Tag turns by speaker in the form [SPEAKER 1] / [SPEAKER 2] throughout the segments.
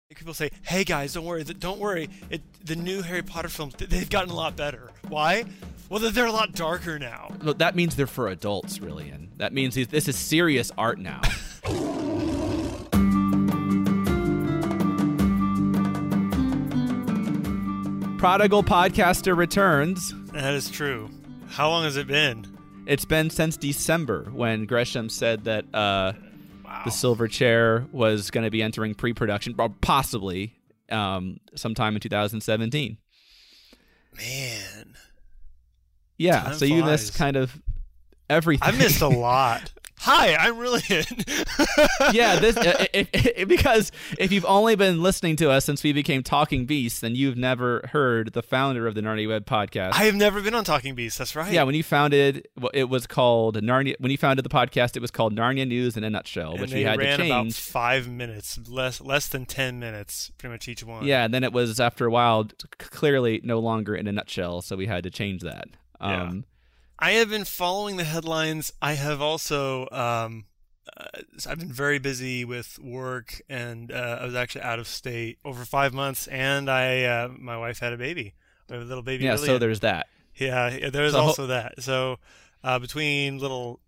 [SPEAKER 1] People say, "Hey guys, don't worry. The new Harry Potter films, they've gotten a lot better. Why? Well, they're a lot darker now."
[SPEAKER 2] Well, that means they're for adults, really, and that means this is serious art now. Prodigal Podcaster returns.
[SPEAKER 1] That is true. How long has it been?
[SPEAKER 2] It's been since December, when Gresham said that the Silver Chair was going to be entering pre-production, possibly sometime in 2017.
[SPEAKER 1] Man.
[SPEAKER 2] Yeah,
[SPEAKER 1] Time
[SPEAKER 2] so you
[SPEAKER 1] flies.
[SPEAKER 2] missed kind of everything.
[SPEAKER 1] I missed a lot. Hi, I'm Rillian.
[SPEAKER 2] Yeah, because if you've only been listening to us since we became Talking Beasts, then you've never heard the founder of the Narnia Web podcast.
[SPEAKER 1] I have never been on Talking Beasts. That's right.
[SPEAKER 2] Yeah, when you founded, it was called Narnia. When you founded the podcast, it was called Narnia News in a Nutshell,
[SPEAKER 1] And
[SPEAKER 2] which
[SPEAKER 1] they
[SPEAKER 2] we had
[SPEAKER 1] ran
[SPEAKER 2] to change.
[SPEAKER 1] about 5 minutes, less than 10 minutes, pretty much each one.
[SPEAKER 2] Yeah, and then it was after a while clearly no longer in a nutshell, so we had to change that.
[SPEAKER 1] Yeah. I have been following the headlines. I have also, I've been very busy with work, and I was actually out of state over 5 months, and my wife had a baby. We have a little baby.
[SPEAKER 2] Yeah,
[SPEAKER 1] Lillian.
[SPEAKER 2] so there's that.
[SPEAKER 1] Yeah, there's also that. So between little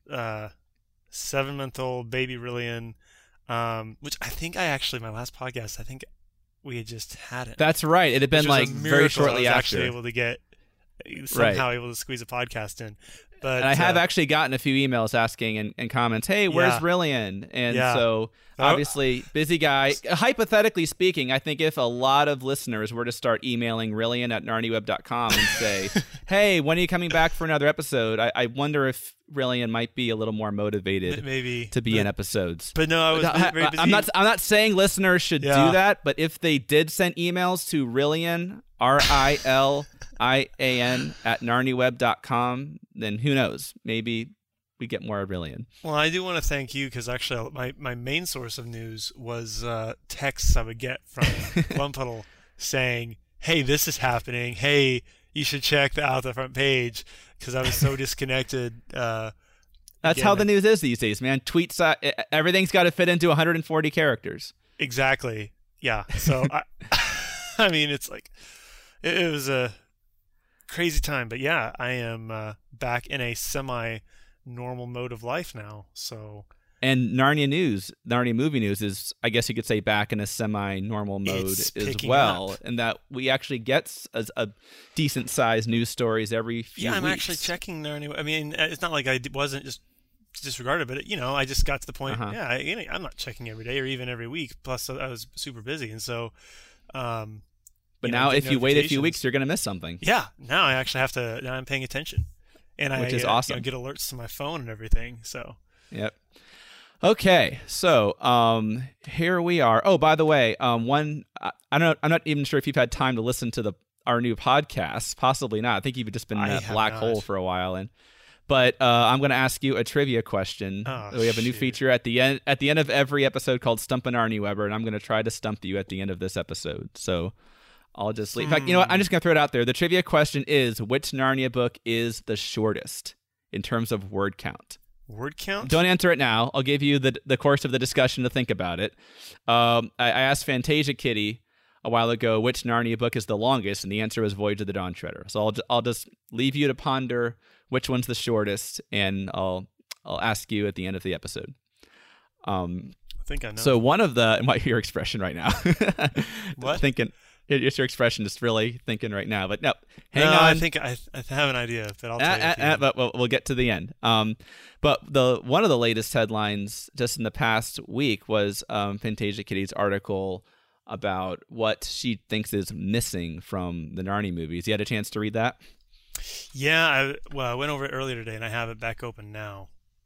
[SPEAKER 1] 7-month-old baby Rillian, which I think my last podcast, I think we had just had it.
[SPEAKER 2] That's right. It had been
[SPEAKER 1] Which was
[SPEAKER 2] like
[SPEAKER 1] a
[SPEAKER 2] very
[SPEAKER 1] miracle.
[SPEAKER 2] shortly
[SPEAKER 1] I was
[SPEAKER 2] after.
[SPEAKER 1] actually able to get able to squeeze a podcast in. But
[SPEAKER 2] And I have actually gotten a few emails asking and comments, hey, where's Rillian? And so obviously, busy guy. Hypothetically speaking, I think if a lot of listeners were to start emailing Rillian at narniweb.com and say, hey, when are you coming back for another episode? I wonder if Rillian might be a little more motivated to be in episodes.
[SPEAKER 1] But no, I was very busy.
[SPEAKER 2] I'm not saying listeners should do that, but if they did send emails to Rillian, RILIAN at narniweb.com, then who knows? Maybe we get more Rillian.
[SPEAKER 1] Well, I do want to thank you, because actually my main source of news was texts I would get from Lumpuddle saying, hey, this is happening. Hey, you should check out the front page, because I was so disconnected.
[SPEAKER 2] That's how the news is these days, man. Tweets, everything's got to fit into 140 characters.
[SPEAKER 1] Exactly. Yeah. So, I mean, it's like, it was a crazy time, but yeah, I am back in a semi-normal mode of life now. So,
[SPEAKER 2] and Narnia movie news is, I guess you could say, back in a semi-normal mode as well, and that we actually get a decent-sized news stories every few weeks.
[SPEAKER 1] I'm actually checking Narnia. I mean, it's not like I wasn't just disregarded, but I just got to the point. Yeah, I'm not checking every day or even every week. Plus, I was super busy, and so.
[SPEAKER 2] But now, if you wait a few weeks, you're going to miss something.
[SPEAKER 1] Yeah, now I actually have to. Now I'm paying attention, and
[SPEAKER 2] which is awesome.
[SPEAKER 1] Get alerts to my phone and everything. So.
[SPEAKER 2] Yep. Okay, so here we are. Oh, by the way, I'm not even sure if you've had time to listen to our new podcast. Possibly not. I think you've just been in that black hole for a while, But I'm going to ask you a trivia question. We have a new feature at the end of every episode called Stump an Arnie Weber, and I'm going to try to stump you at the end of this episode. So I'll just leave. In fact, you know what? I'm just going to throw it out there. The trivia question is, which Narnia book is the shortest in terms of word count?
[SPEAKER 1] Word count?
[SPEAKER 2] Don't answer it now. I'll give you the course of the discussion to think about it. I asked Fantasia Kitty a while ago which Narnia book is the longest, and the answer was Voyage of the Dawn Treader. So I'll just leave you to ponder which one's the shortest, and I'll ask you at the end of the episode.
[SPEAKER 1] I think I know.
[SPEAKER 2] So one of your expression right now.
[SPEAKER 1] What?
[SPEAKER 2] Thinking. It's your expression, just really thinking right now. But no, hang on.
[SPEAKER 1] I think I have an idea, but I'll tell you.
[SPEAKER 2] But we'll get to the end. But one of the latest headlines just in the past week was Fantasia Kitty's article about what she thinks is missing from the Narnia movies. You had a chance to read that?
[SPEAKER 1] Yeah, I went over it earlier today, and I have it back open now.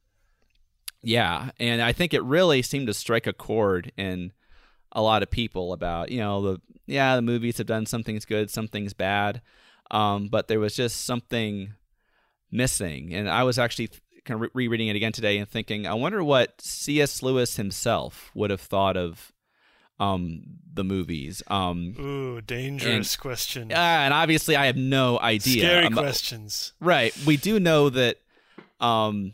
[SPEAKER 2] Yeah, and I think it really seemed to strike a chord in a lot of people about, the movies have done some things good, some things bad, but there was just something missing. And I was actually kind of rereading it again today and thinking, I wonder what C.S. Lewis himself would have thought of the movies.
[SPEAKER 1] Ooh, dangerous question.
[SPEAKER 2] And obviously I have no idea.
[SPEAKER 1] Scary questions.
[SPEAKER 2] Right. We do know that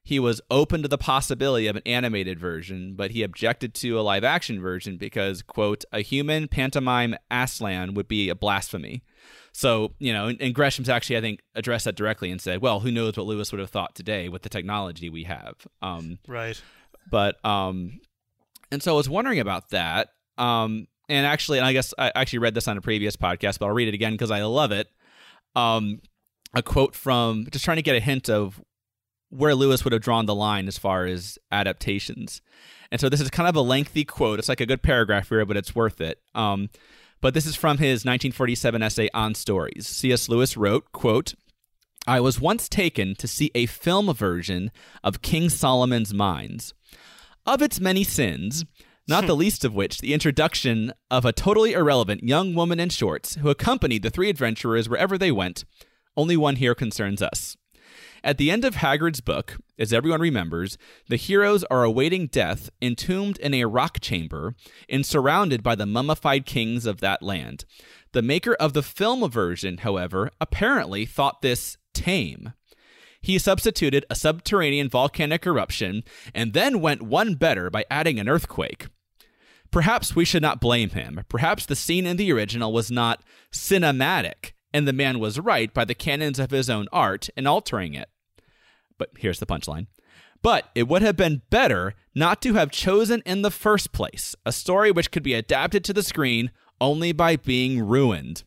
[SPEAKER 2] he was open to the possibility of an animated version, but he objected to a live-action version because, quote, a human pantomime Aslan would be a blasphemy. So, and Gresham's actually, I think, addressed that directly and said, well, who knows what Lewis would have thought today with the technology we have.
[SPEAKER 1] Right.
[SPEAKER 2] But, and so I was wondering about that. And actually, and I guess I actually read this on a previous podcast, but I'll read it again because I love it. A quote from, just trying to get a hint of where Lewis would have drawn the line as far as adaptations. And so this is kind of a lengthy quote. It's like a good paragraph here, but it's worth it. But this is from his 1947 essay On Stories. C.S. Lewis wrote, quote, I was once taken to see a film version of King Solomon's Mines. Of its many sins, not the least of which the introduction of a totally irrelevant young woman in shorts who accompanied the three adventurers wherever they went, only one here concerns us. At the end of Hagrid's book, as everyone remembers, the heroes are awaiting death, entombed in a rock chamber and surrounded by the mummified kings of that land. The maker of the film version, however, apparently thought this tame. He substituted a subterranean volcanic eruption and then went one better by adding an earthquake. Perhaps we should not blame him. Perhaps the scene in the original was not cinematic, and the man was right by the canons of his own art in altering it. But here's the punchline. But it would have been better not to have chosen in the first place a story which could be adapted to the screen only by being ruined.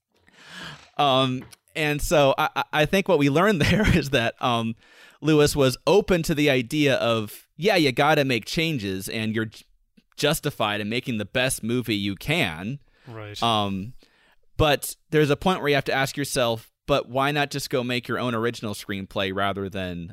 [SPEAKER 2] And so I think what we learned there is that Lewis was open to the idea of, yeah, you got to make changes and you're justified in making the best movie you can.
[SPEAKER 1] Right.
[SPEAKER 2] But there's a point where you have to ask yourself, but why not just go make your own original screenplay rather than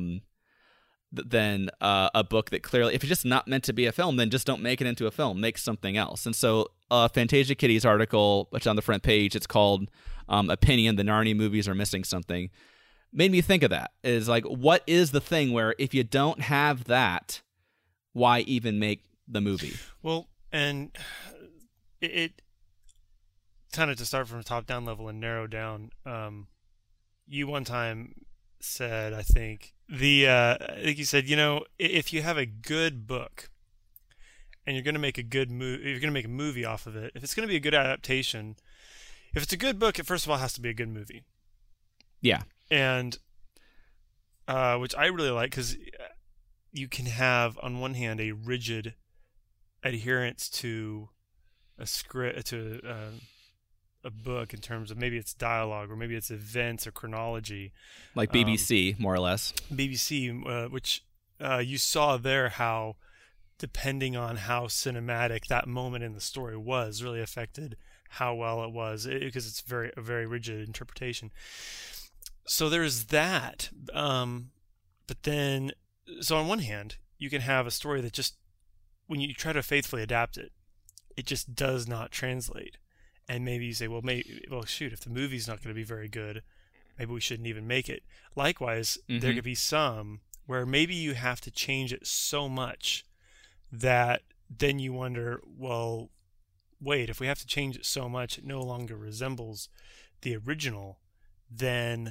[SPEAKER 2] a book that clearly, if it's just not meant to be a film, then just don't make it into a film. Make something else. And so Fantasia Kitty's article, which on the front page, it's called Opinion, the Narnia movies are missing something, made me think of that. Is like, what is the thing where if you don't have that, why even make the movie?
[SPEAKER 1] Well, and it kind of, to start from a top-down level and narrow down, you one time said, I think you said, if you have a good book and you're going to make a good movie, you're going to make a movie off of it, if it's going to be a good adaptation, if it's a good book, it first of all has to be a good movie.
[SPEAKER 2] Yeah.
[SPEAKER 1] And which I really like, because you can have, on one hand, a rigid adherence to a script, to a book in terms of maybe it's dialogue or maybe it's events or chronology,
[SPEAKER 2] like BBC, more or less.
[SPEAKER 1] BBC, which you saw there how, depending on how cinematic that moment in the story was, really affected how well it was, because it's a very rigid interpretation. So there's that. But then, so on one hand, you can have a story that just, when you try to faithfully adapt it, it just does not translate. And maybe you say, well, shoot, if the movie's not going to be very good, maybe we shouldn't even make it. Likewise, there could be some where maybe you have to change it so much that then you wonder, well, wait, if we have to change it so much it no longer resembles the original, then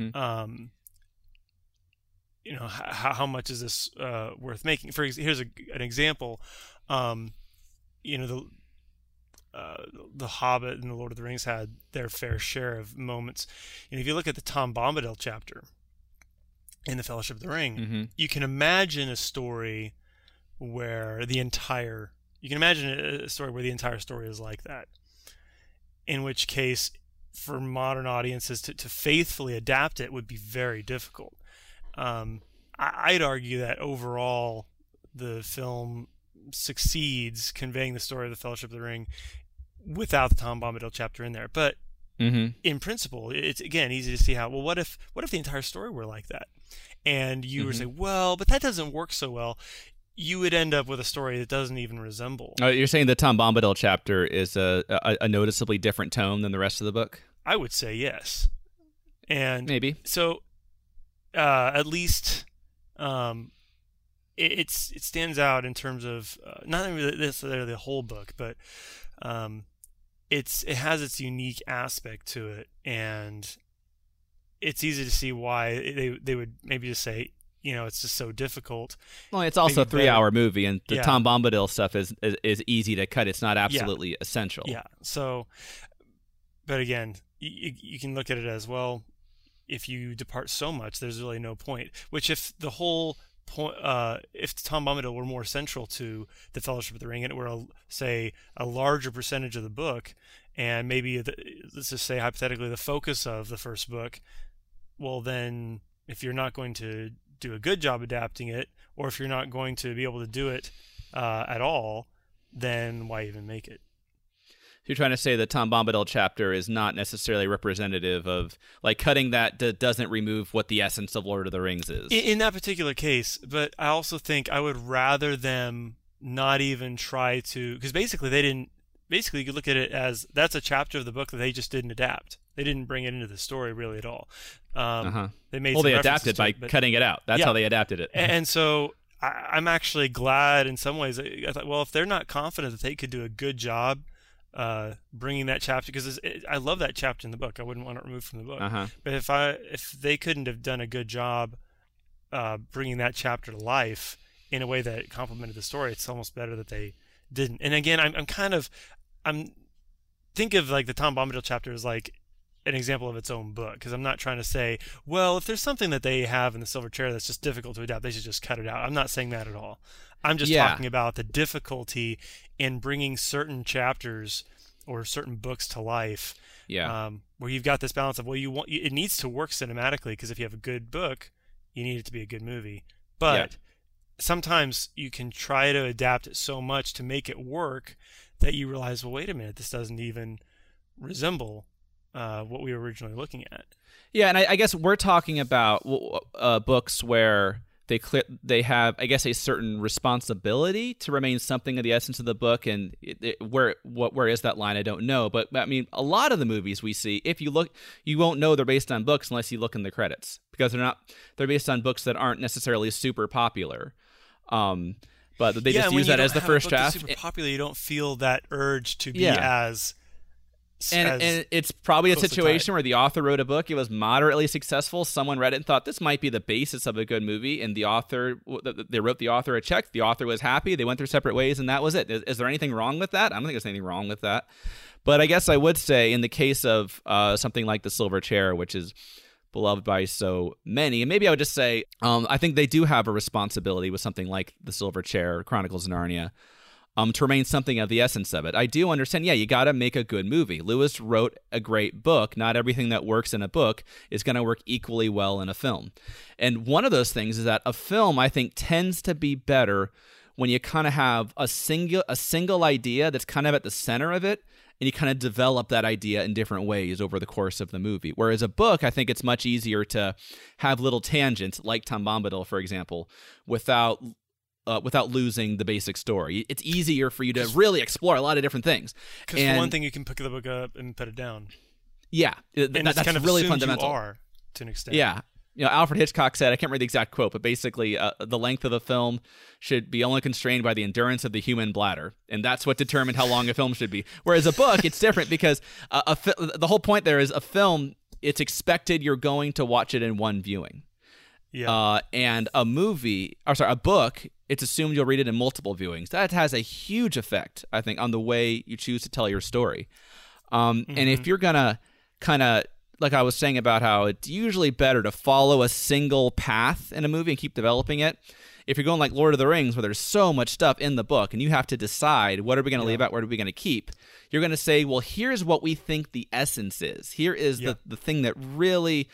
[SPEAKER 1] how much is this worth making? Here's an example. The Hobbit and the Lord of the Rings had their fair share of moments. If you look at the Tom Bombadil chapter in the Fellowship of the Ring, you can imagine a story where the entire story is like that. In which case, for modern audiences to faithfully adapt it would be very difficult. I'd argue that overall the film succeeds conveying the story of the Fellowship of the Ring without the Tom Bombadil chapter in there. But in principle, it's, again, easy to see how, well, what if the entire story were like that? And you would say, well, but that doesn't work so well. You would end up with a story that doesn't even resemble.
[SPEAKER 2] Oh, you're saying the Tom Bombadil chapter is a noticeably different tone than the rest of the book? I
[SPEAKER 1] would say yes. And
[SPEAKER 2] maybe.
[SPEAKER 1] So at least it stands out in terms of not necessarily the whole book, but it has its unique aspect to it, and it's easy to see why they would maybe just say, it's just so difficult.
[SPEAKER 2] Well, it's also a 3-hour movie, and the
[SPEAKER 1] Yeah.
[SPEAKER 2] Tom Bombadil stuff is easy to cut. It's not absolutely essential.
[SPEAKER 1] Yeah. So, but again, you can look at it as, well, if you depart so much, there's really no point. Which, if the whole point, if Tom Bombadil were more central to the Fellowship of the Ring, and it were, say, a larger percentage of the book, and maybe let's just say hypothetically the focus of the first book, well, then if you're not going to do a good job adapting it, or if you're not going to be able to do it at all, then why even make it?
[SPEAKER 2] You're trying to say the Tom Bombadil chapter is not necessarily representative of, like, cutting that doesn't remove what the essence of Lord of the Rings is.
[SPEAKER 1] In that particular case, but I also think I would rather them not even try to, because basically you could look at it as that's a chapter of the book that they just didn't adapt. They didn't bring it into the story really at all. They
[SPEAKER 2] adapted by cutting it out. That's how they adapted it.
[SPEAKER 1] And so I'm actually glad in some ways. I thought, well, if they're not confident that they could do a good job bringing that chapter, because I love that chapter in the book. I wouldn't want it removed from the book. But if they couldn't have done a good job bringing that chapter to life in a way that complemented the story, it's almost better that they didn't. And again, I'm think of like the Tom Bombadil chapter as like an example of its own book, because I'm not trying to say, well, if there's something that they have in the Silver Chair that's just difficult to adapt, they should just cut it out. I'm not saying that at all. I'm just talking about the difficulty in bringing certain chapters or certain books to life. Where you've got this balance of, well, it needs to work cinematically, because if you have a good book, you need it to be a good movie. But sometimes you can try to adapt it so much to make it work that you realize, well, wait a minute, this doesn't even resemble what we were originally looking at.
[SPEAKER 2] Yeah, and I guess we're talking about books where they have, I guess, a certain responsibility to remain something of the essence of the book, and where is that line? I don't know, but I mean, a lot of the movies we see, if you look, you won't know they're based on books unless you look in the credits, because they're based on books that aren't necessarily super popular. But they just use that as the first draft.
[SPEAKER 1] Super popular, you don't feel that urge to be as.
[SPEAKER 2] And it's probably a situation where the author wrote a book, it was moderately successful, someone read it and thought this might be the basis of a good movie, and they wrote the author a check, the author was happy, they went their separate ways, and that was it. Is there anything wrong with that? I don't think there's anything wrong with that. But I guess I would say, in the case of something like The Silver Chair, which is beloved by so many, and maybe I would just say, I think they do have a responsibility with something like The Silver Chair, Chronicles of Narnia, to remain something of the essence of it. I do understand, you got to make a good movie. Lewis wrote a great book. Not everything that works in a book is going to work equally well in a film. And one of those things is that a film, I think, tends to be better when you kind of have a single idea that's kind of at the center of it, and you kind of develop that idea in different ways over the course of the movie. Whereas a book, I think it's much easier to have little tangents, like Tom Bombadil, for example, without losing the basic story. It's easier for you to really explore a lot of different things.
[SPEAKER 1] Because for one thing, you can pick the book up and put it down.
[SPEAKER 2] Yeah, that's kind of really fundamental.
[SPEAKER 1] You are, to an extent.
[SPEAKER 2] Yeah. Alfred Hitchcock said, I can't remember the exact quote, but basically the length of a film should be only constrained by the endurance of the human bladder. And that's what determined how long a film should be. Whereas a book, it's different, because the whole point there is a film, it's expected you're going to watch it in one viewing. Yeah. And a book, it's assumed you'll read it in multiple viewings. That has a huge effect, I think, on the way you choose to tell your story. And if you're going to kind of, like I was saying about how it's usually better to follow a single path in a movie and keep developing it. If you're going like Lord of the Rings, where there's so much stuff in the book and you have to decide, what are we going to leave out, what are we going to keep? You're going to say, well, here's what we think the essence is. Here is the thing that really,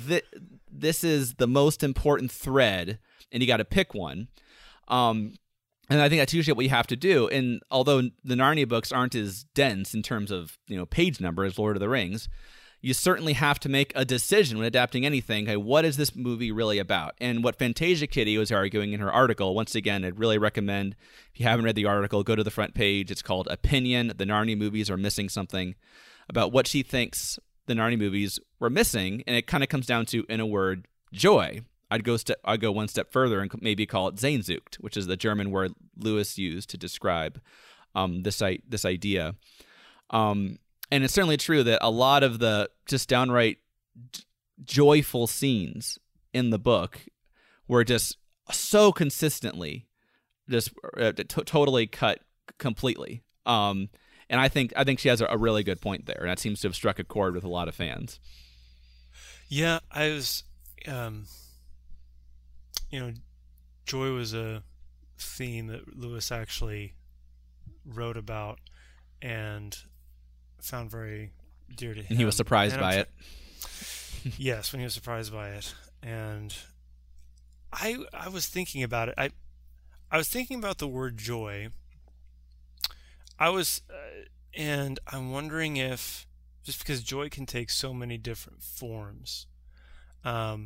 [SPEAKER 2] this is the most important thread, and you got to pick one. And I think that's usually what you have to do. And although the Narnia books aren't as dense in terms of page number as Lord of the Rings, you certainly have to make a decision when adapting anything. Okay, what is this movie really about? And what Fantasia Kitty was arguing in her article, once again, I'd really recommend, if you haven't read the article, go to the front page. It's called Opinion, The Narnia Movies Are Missing Something, about what she thinks the Narnia movies were missing. And it kind of comes down to, in a word, joy. I'd go one step further and maybe call it Sehnsucht, which is the German word Lewis used to describe this idea. And it's certainly true that a lot of the just downright joyful scenes in the book were just so consistently just totally cut completely. And I think she has a really good point there, and that seems to have struck a chord with a lot of fans.
[SPEAKER 1] Yeah, I was, joy was a theme that Lewis actually wrote about and found very dear to him.
[SPEAKER 2] And he was surprised by it.
[SPEAKER 1] Yes, when he was surprised by it. And I was thinking about it. I was thinking about the word joy. And I'm wondering if, just because joy can take so many different forms, one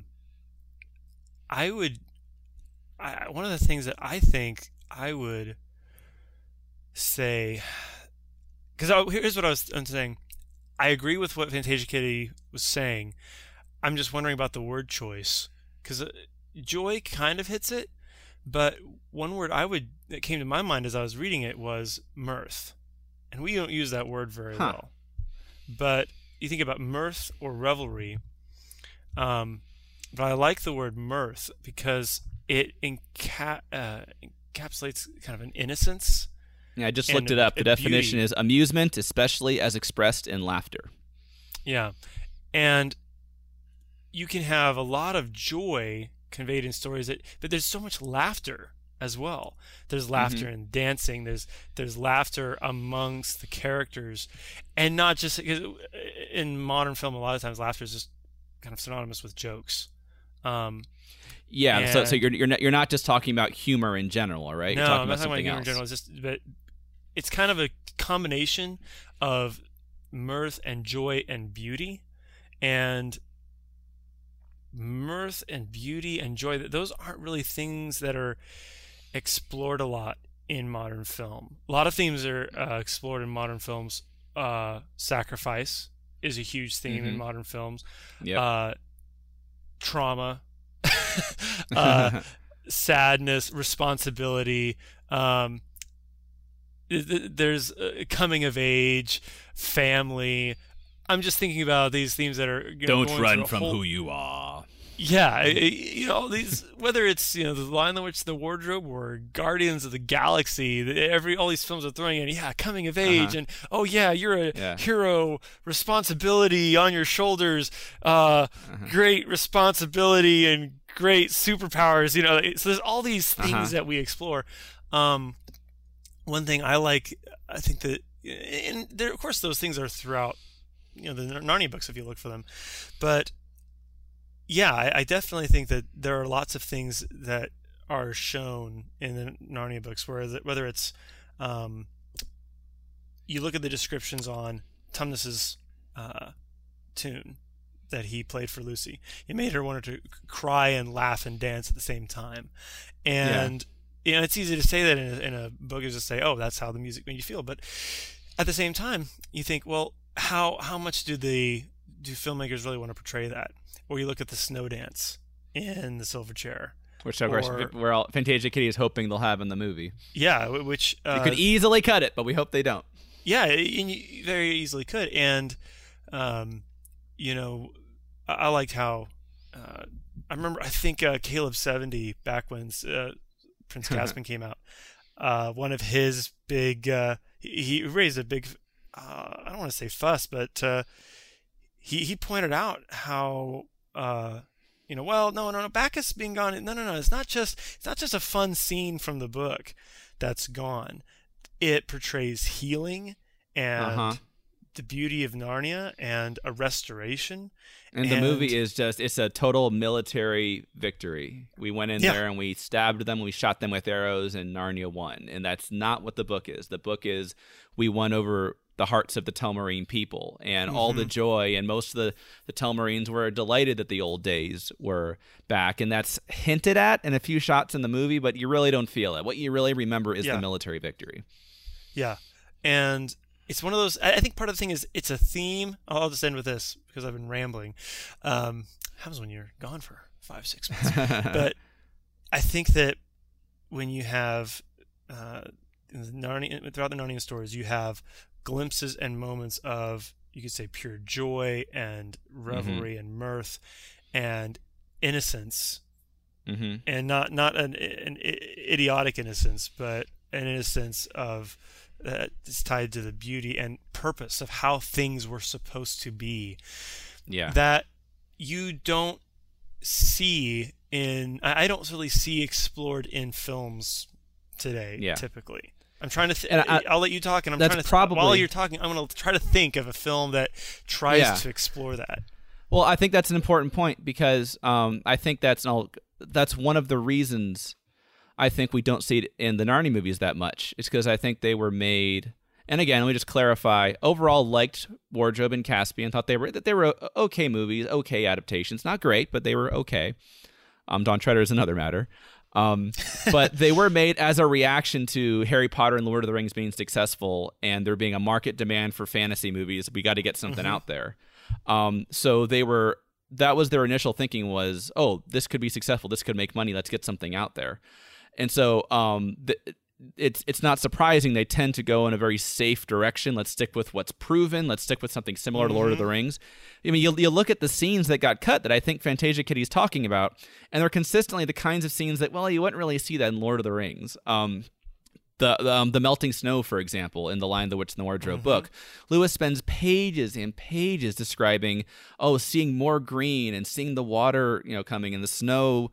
[SPEAKER 1] of the things that I think I would say, because here's what I'm saying. I agree with what Fantasia Kitty was saying. I'm just wondering about the word choice, because joy kind of hits it, but one word that came to my mind as I was reading it was mirth, and we don't use that word very well. But you think about mirth or revelry, but I like the word mirth because it encapsulates kind of an innocence.
[SPEAKER 2] Yeah, I just looked it up. The definition is amusement, especially as expressed in laughter.
[SPEAKER 1] Yeah, and you can have a lot of joy conveyed in stories, but there's so much laughter as well. There's laughter in dancing. There's laughter amongst the characters, and not just in modern film. A lot of times, laughter is just kind of synonymous with jokes.
[SPEAKER 2] So you're not just talking about humor in general, right?
[SPEAKER 1] No,
[SPEAKER 2] you're talking
[SPEAKER 1] I'm not talking about humor
[SPEAKER 2] else.
[SPEAKER 1] in general. But it's kind of a combination of mirth and joy and beauty, and mirth and beauty and joy. Those aren't really things that are explored a lot in modern film. A lot of themes are explored in modern films. Sacrifice is a huge theme in modern films.
[SPEAKER 2] Yep.
[SPEAKER 1] Trauma, sadness, responsibility. There's coming of age, family. I'm just thinking about these themes that are
[SPEAKER 2] don't run from who you are.
[SPEAKER 1] Yeah, these, whether it's The Lion, the Witch, the Wardrobe, or Guardians of the Galaxy, all these films are throwing in coming of age, and you're a hero, responsibility on your shoulders, great responsibility and great superpowers. So there's all these things that we explore. One thing I like, I think that, and there, of course, those things are throughout the Narnia books if you look for them, but I definitely think that there are lots of things that are shown in the Narnia books, whether it's you look at the descriptions on Tumnus's tune that he played for Lucy. It made her want to cry and laugh and dance at the same time, and it's easy to say that in a book, is just say, oh, that's how the music made you feel, but at the same time you think, well, how much do filmmakers really want to portray that? Or you look at the snow dance in The Silver Chair,
[SPEAKER 2] which of course Fantasia Kitty is hoping they'll have in the movie.
[SPEAKER 1] Yeah, which
[SPEAKER 2] they could easily cut it, but we hope they don't.
[SPEAKER 1] Yeah, and you very easily could. And I liked how I remember. I think Caleb 70, back when Prince Caspian came out, one of his big he raised a big I don't want to say fuss, but he pointed out how no, Bacchus being gone. No, it's not just a fun scene from the book that's gone. It portrays healing and the beauty of Narnia and a restoration.
[SPEAKER 2] And the movie is it's a total military victory. We went in there and we stabbed them, we shot them with arrows, and Narnia won. And that's not what the book is. The book is we won over the hearts of the Telmarine people and all the joy, and most of the Telmarines were delighted that the old days were back, and that's hinted at in a few shots in the movie, but you really don't feel it. What you really remember is the military victory. Yeah, and it's one of those, I think part of the thing is it's a theme. I'll just end with this because I've been rambling. Happens when you're gone for 5-6 months. But I think that when you have throughout the Narnia stories, you have glimpses and moments of, you could say, pure joy and revelry and mirth and innocence Mm-hmm.
[SPEAKER 1] and not an idiotic innocence, but an innocence of it's tied to the beauty and purpose of how things were supposed to be.
[SPEAKER 2] Yeah.
[SPEAKER 1] That you don't see I don't really see explored in films today.
[SPEAKER 2] Yeah.
[SPEAKER 1] Typically, I'm trying to. I'll let you talk, and I'm
[SPEAKER 2] that's
[SPEAKER 1] trying to.
[SPEAKER 2] Probably,
[SPEAKER 1] while you're talking, I'm going to try to think of a film that tries to explore that.
[SPEAKER 2] Well, I think that's an important point because I think that's one of the reasons I think we don't see it in the Narnia movies that much. It's because I think they were made. And again, let me just clarify. Overall, liked Wardrobe and Caspian. Thought they were okay movies, okay adaptations. Not great, but they were okay. Don Treader is another matter. But they were made as a reaction to Harry Potter and Lord of the Rings being successful, and there being a market demand for fantasy movies. We got to get something out there. So that was their initial thinking was, oh, this could be successful. This could make money. Let's get something out there. And so it's not surprising they tend to go in a very safe direction. Let's stick with what's proven. Let's stick with something similar to Lord of the Rings. I mean, you look at the scenes that got cut that I think Fantasia Kitty's talking about, and they're consistently the kinds of scenes that, well, you wouldn't really see that in Lord of the Rings. The melting snow, for example, in The Lion, the Witch, and the Wardrobe book. Lewis spends pages and pages describing, seeing more green and seeing the water, coming and the snow,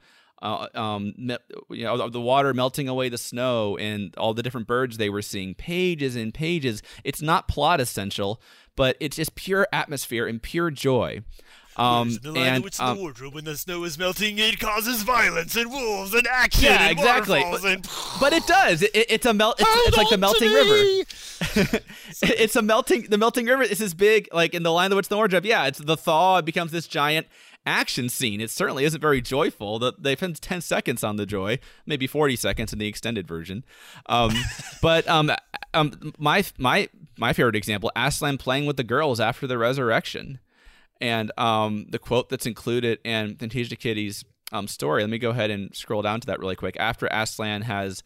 [SPEAKER 2] the water melting away the snow and all the different birds they were seeing. Pages and pages. It's not plot essential, but it's just pure atmosphere and pure joy.
[SPEAKER 1] The Lion, the Witch, and the Wardrobe, when the snow is melting, it causes violence and wolves and action.
[SPEAKER 2] Yeah,
[SPEAKER 1] and
[SPEAKER 2] exactly. But it does. It's like the melting river. It's the melting river. It's this big, like in The Lion, the Witch, and the Wardrobe. Yeah, it's the thaw. It becomes this giant action scene. It certainly isn't very joyful. They spend 10 seconds on the joy, maybe 40 seconds in the extended version. But my favorite example, Aslan playing with the girls after the resurrection. And the quote that's included in Fantasia Kitty's story, let me go ahead and scroll down to that really quick. After Aslan has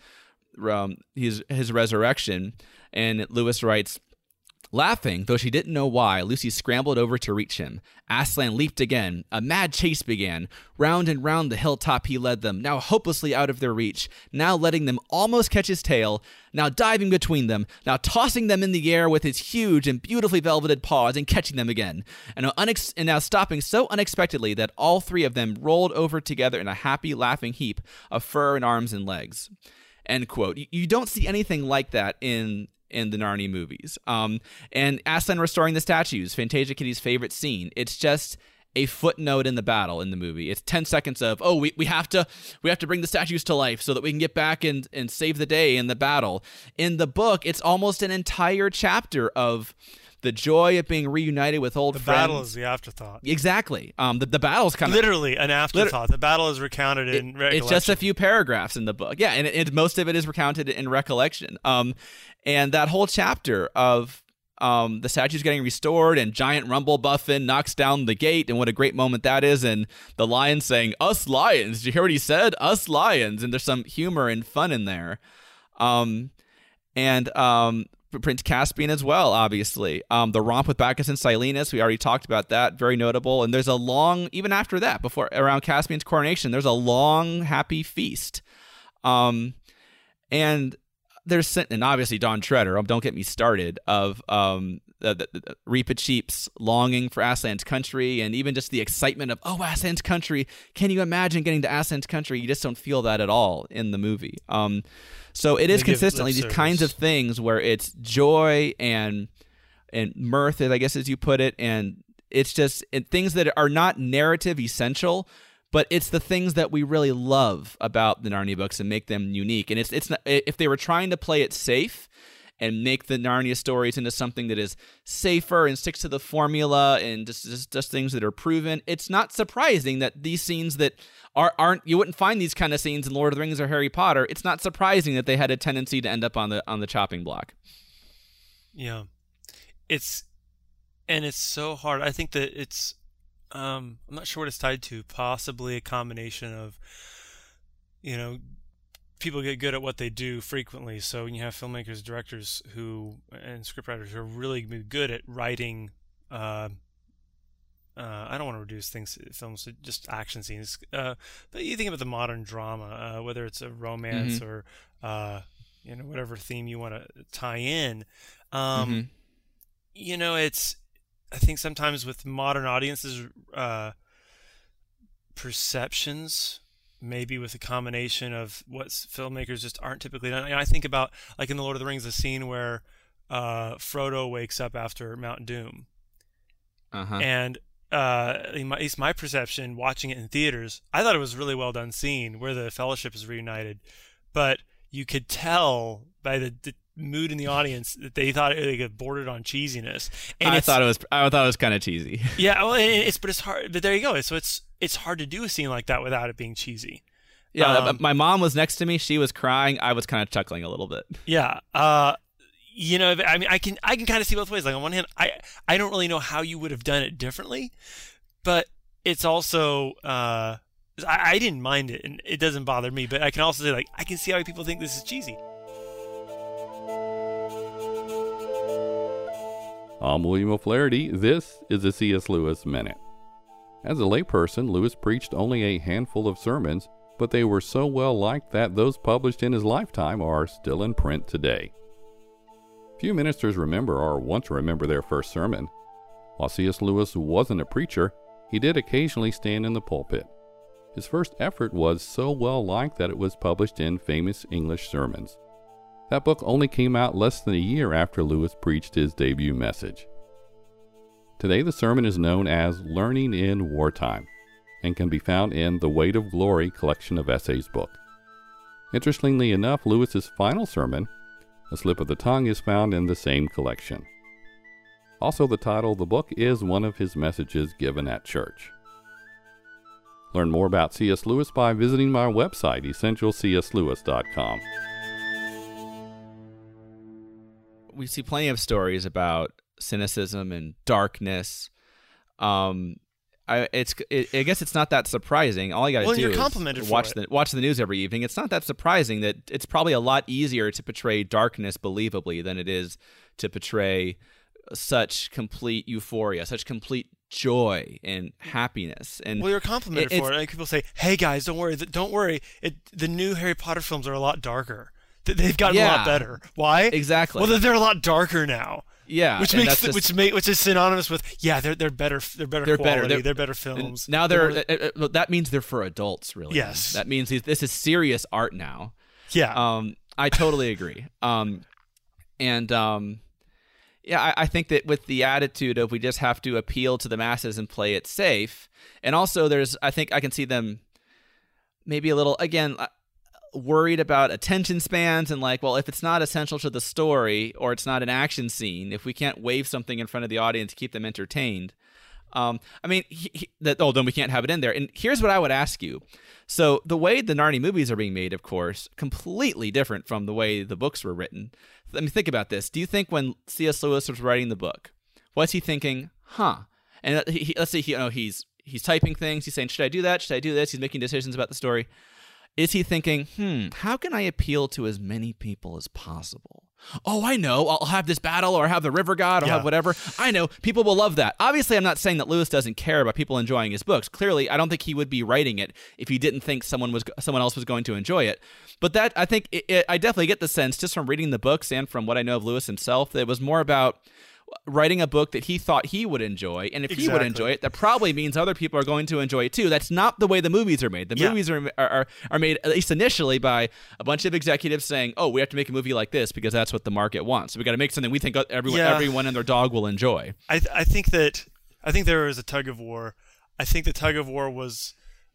[SPEAKER 2] his resurrection, and Lewis writes, laughing, though she didn't know why, Lucy scrambled over to reach him. Aslan leaped again. A mad chase began. Round and round the hilltop he led them, now hopelessly out of their reach, now letting them almost catch his tail, now diving between them, now tossing them in the air with his huge and beautifully velveted paws and catching them again, and now stopping so unexpectedly that all three of them rolled over together in a happy, laughing heap of fur and arms and legs. End quote. You don't see anything like that in the Narnia movies. And Aslan restoring the statues, Fantasia Kitty's favorite scene. It's just a footnote in the battle in the movie. It's 10 seconds of, we have to bring the statues to life so that we can get back and save the day in the battle. In the book, it's almost an entire chapter of the joy of being reunited with old friends. The
[SPEAKER 1] battle is the afterthought.
[SPEAKER 2] Exactly. The battle's kind of
[SPEAKER 1] literally an afterthought. The battle is recounted in recollection.
[SPEAKER 2] It's just a few paragraphs in the book. Yeah, and most of it is recounted in recollection. And that whole chapter of the statues getting restored and giant Rumble Buffin knocks down the gate, and what a great moment that is, and the lion saying, "Us lions." Did you hear what he said? "Us lions." And there's some humor and fun in there. Prince Caspian as well, obviously. The romp with Bacchus and Silenus, we already talked about that, very notable. And there's a long, even after that, around Caspian's coronation, there's a long, happy feast. And obviously Don Treader, don't get me started, of Reepicheep's longing for Aslan's country, and even just the excitement of, Aslan's country. Can you imagine getting to Aslan's country? You just don't feel that at all in the movie. So it is consistently these kinds of things where it's joy and mirth, I guess as you put it, and it's just things that are not narrative essential, but it's the things that we really love about the Narnia books and make them unique. And it's not, if they were trying to play it safe and make the Narnia stories into something that is safer and sticks to the formula and just things that are proven, it's not surprising that these scenes that aren't, you wouldn't find these kind of scenes in Lord of the Rings or Harry Potter. It's not surprising that they had a tendency to end up on the chopping block.
[SPEAKER 1] Yeah, it's so hard. I think that it's I'm not sure what it's tied to. Possibly a combination of, people get good at what they do frequently. So when you have filmmakers, directors and scriptwriters who are really good at writing I don't want to reduce films to just action scenes, but you think about the modern drama, whether it's a romance or whatever theme you want to tie in. It's, I think sometimes with modern audiences, perceptions, maybe with a combination of what filmmakers just aren't typically done. I think about, like in The Lord of the Rings, the scene where Frodo wakes up after Mount Doom. And at least my perception, watching it in theaters, I thought it was a really well done scene where the Fellowship is reunited, but you could tell by the mood in the audience that they thought it bordered on cheesiness. And
[SPEAKER 2] I thought it was kind of cheesy.
[SPEAKER 1] Yeah, well, it's hard. But there you go. So it's hard to do a scene like that without it being cheesy.
[SPEAKER 2] Yeah, my mom was next to me. She was crying. I was kind of chuckling a little bit.
[SPEAKER 1] Yeah. I mean, I can kind of see both ways. Like on one hand, I don't really know how you would have done it differently, but it's also I didn't mind it and it doesn't bother me. But I can also say, like, I can see how people think this is cheesy.
[SPEAKER 3] I'm William O'Flaherty. This is the C.S. Lewis Minute. As a layperson, Lewis preached only a handful of sermons, but they were so well liked that those published in his lifetime are still in print today. Few ministers remember or want to remember their first sermon. While C.S. Lewis wasn't a preacher, he did occasionally stand in the pulpit. His first effort was so well liked that it was published in Famous English Sermons. That book only came out less than a year after Lewis preached his debut message. Today the sermon is known as Learning in Wartime and can be found in the Weight of Glory collection of essays book. Interestingly enough, Lewis's final sermon, A Slip of the Tongue, is found in the same collection. Also, the title of the book is one of his messages given at church. Learn more about C.S. Lewis by visiting my website, essentialcslewis.com.
[SPEAKER 2] We see plenty of stories about cynicism and darkness. I guess it's not that surprising. All you got to do is watch the news every evening. It's not that surprising that it's probably a lot easier to portray darkness believably than it is to portray such complete euphoria, such complete joy and happiness. And
[SPEAKER 1] you're complimented for it. Like people say, "Hey guys, don't worry. The new Harry Potter films are a lot darker. They've gotten a lot better. Why?
[SPEAKER 2] Exactly.
[SPEAKER 1] Well, they're a lot darker now.
[SPEAKER 2] Yeah,
[SPEAKER 1] which is synonymous with they're better. They're quality. They're better films.
[SPEAKER 2] Now that means they're for adults, really.
[SPEAKER 1] Yes,
[SPEAKER 2] that means this is serious art now.
[SPEAKER 1] Yeah.
[SPEAKER 2] I totally agree. I think that with the attitude of we just have to appeal to the masses and play it safe, and also I think I can see them maybe a little worried about attention spans and like, well, if it's not essential to the story or it's not an action scene, if we can't wave something in front of the audience to keep them entertained, then we can't have it in there. And here's what I would ask you. So the way the Narnia movies are being made, of course, completely different from the way the books were written. Let me think about this. Do you think when C.S. Lewis was writing the book, was he thinking, and let's say he's typing things, he's saying, should I do that? Should I do this? He's making decisions about the story. Is he thinking, how can I appeal to as many people as possible? Oh, I know. I'll have this battle, or I'll have the river god, or have whatever. I know. People will love that. Obviously, I'm not saying that Lewis doesn't care about people enjoying his books. Clearly, I don't think he would be writing it if he didn't think someone else was going to enjoy it. But that, I think, I definitely get the sense, just from reading the books and from what I know of Lewis himself, that it was more about writing a book that he thought he would enjoy, and if he would enjoy it, that probably means other people are going to enjoy it too. That's not the way the movies are made. The movies are made, at least initially, by a bunch of executives saying, "Oh, we have to make a movie like this because that's what the market wants. So we got to make something we think everyone and their dog will enjoy."
[SPEAKER 1] I think there was a tug of war. I think the tug of war was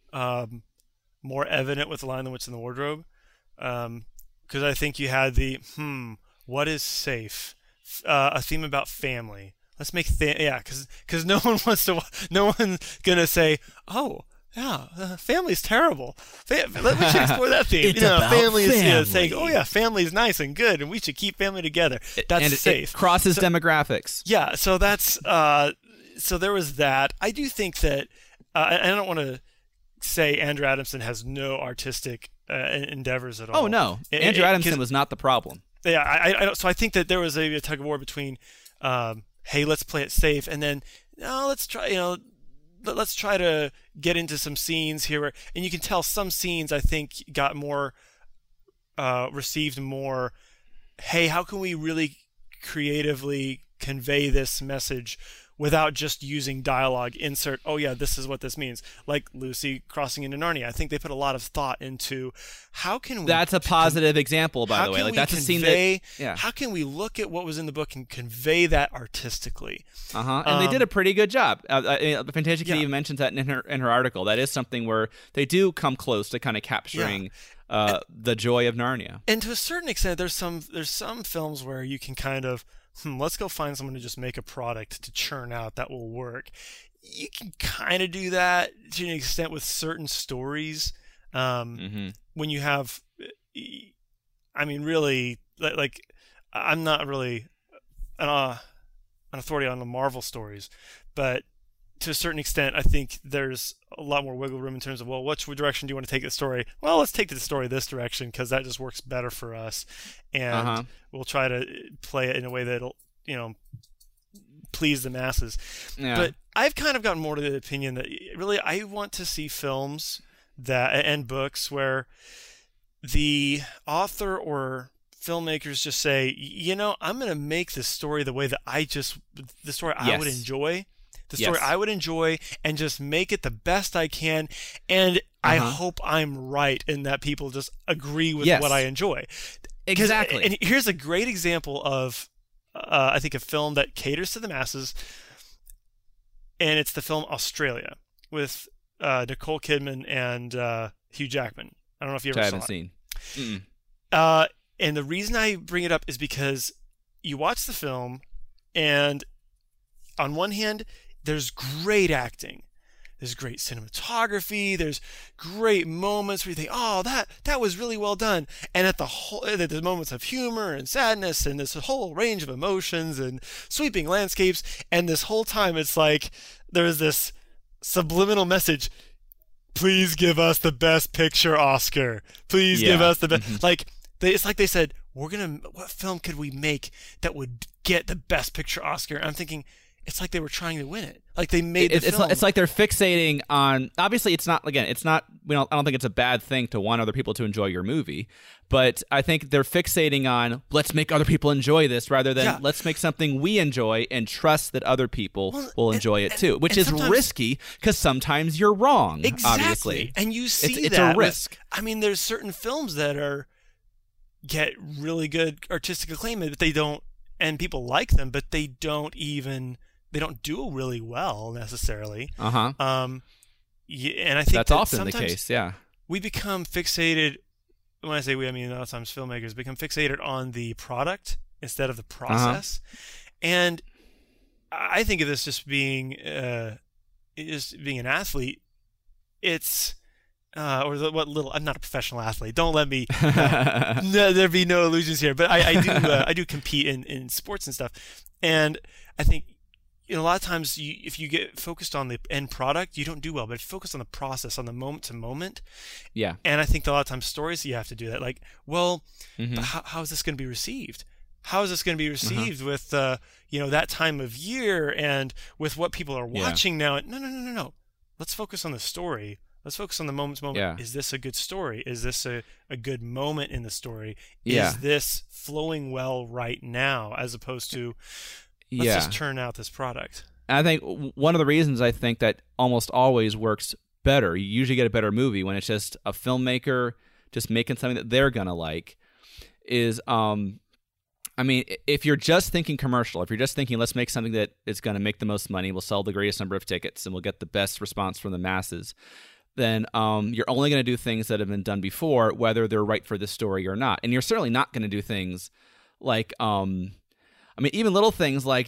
[SPEAKER 1] more evident with The Lion, the Witch, and the Wardrobe, because I think you had the what is safe. A theme about family. Let's make because no one's gonna say, "Oh, yeah, family's terrible." We should explore that theme. Family is saying, "Oh yeah, family's nice and good, and we should keep family together." That's safe.
[SPEAKER 2] It crosses demographics.
[SPEAKER 1] Yeah, so that's so there was that. I do think that I don't want to say Andrew Adamson has no artistic endeavors at all.
[SPEAKER 2] Oh no, Andrew Adamson was not the problem.
[SPEAKER 1] Yeah, so I think that there was a tug of war between, hey, let's play it safe, and then, no, let's try, let's try to get into some scenes here, and you can tell some scenes I think got more received more. Hey, how can we really creatively convey this message without just using dialogue? Insert, oh yeah, this is what this means. Like Lucy crossing into Narnia. I think they put a lot of thought into how can we...
[SPEAKER 2] That's a positive example, by the way. Like that's a scene that... Yeah.
[SPEAKER 1] How can we look at what was in the book and convey that artistically?
[SPEAKER 2] And they did a pretty good job. Fantasia even mentions that in her article. That is something where they do come close to kind of capturing the joy of Narnia.
[SPEAKER 1] And to a certain extent, there's some films where you can kind of, let's go find someone to just make a product to churn out that will work. You can kind of do that to an extent with certain stories. When you have, I mean, really, like, I'm not really an authority on the Marvel stories, but to a certain extent, I think there's a lot more wiggle room in terms of, well, which direction do you want to take the story? Well, let's take the story this direction because that just works better for us, and we'll try to play it in a way that'll, please the masses. Yeah. But I've kind of gotten more to the opinion that really I want to see films and books where the author or filmmakers just say, I'm going to make this story the way that the story I would enjoy. The story I would enjoy, and just make it the best I can, and I hope I'm right in that people just agree with what I enjoy.
[SPEAKER 2] Exactly.
[SPEAKER 1] And here's a great example of, I think, a film that caters to the masses, and it's the film Australia with Nicole Kidman and Hugh Jackman. I don't know if you ever saw it.
[SPEAKER 2] I haven't
[SPEAKER 1] seen. And the reason I bring it up is because you watch the film, and on one hand, there's great acting. There's great cinematography. There's great moments where you think, oh, that was really well done. And at the moments of humor and sadness and this whole range of emotions and sweeping landscapes. And this whole time, it's like there's this subliminal message. Please give us the Best Picture Oscar. Please give us the best. It's like they said, what film could we make that would get the Best Picture Oscar? And I'm thinking, it's like they were trying to win it. Like they made the film.
[SPEAKER 2] It's like they're fixating on. Obviously, it's not. Again, it's not. I don't think it's a bad thing to want other people to enjoy your movie, but I think they're fixating on let's make other people enjoy this rather than let's make something we enjoy and trust that other people will enjoy it too, which is risky because sometimes you're wrong.
[SPEAKER 1] Exactly,
[SPEAKER 2] obviously.
[SPEAKER 1] And you see
[SPEAKER 2] it's a risk.
[SPEAKER 1] There's certain films that get really good artistic acclaim, but they don't, and people like them, but they don't do really well necessarily. And I think
[SPEAKER 2] that's often the case. Yeah,
[SPEAKER 1] we become fixated. When I say we, I mean a lot of times filmmakers become fixated on the product instead of the process. And I think of this just being an athlete. It's I'm not a professional athlete. Don't let me. There be no illusions here. But I do compete in sports and stuff, and I think. A lot of times, if you get focused on the end product, you don't do well. But if you focus on the process, on the moment to moment, And I think a lot of times stories you have to do that. Like, well, how is this going to be received? How is this going to be received with that time of year and with what people are watching now? No. Let's focus on the story. Let's focus on the moment to moment. Yeah. Is this a good story? Is this a good moment in the story? Is this flowing well right now, as opposed to let's just turn out this product.
[SPEAKER 2] And I think one of the reasons I think that almost always works better, you usually get a better movie when it's just a filmmaker just making something that they're going to like, is, if you're just thinking commercial, if you're just thinking let's make something that is going to make the most money, we'll sell the greatest number of tickets, and we'll get the best response from the masses, then you're only going to do things that have been done before, whether they're right for the story or not. And you're certainly not going to do things like... even little things like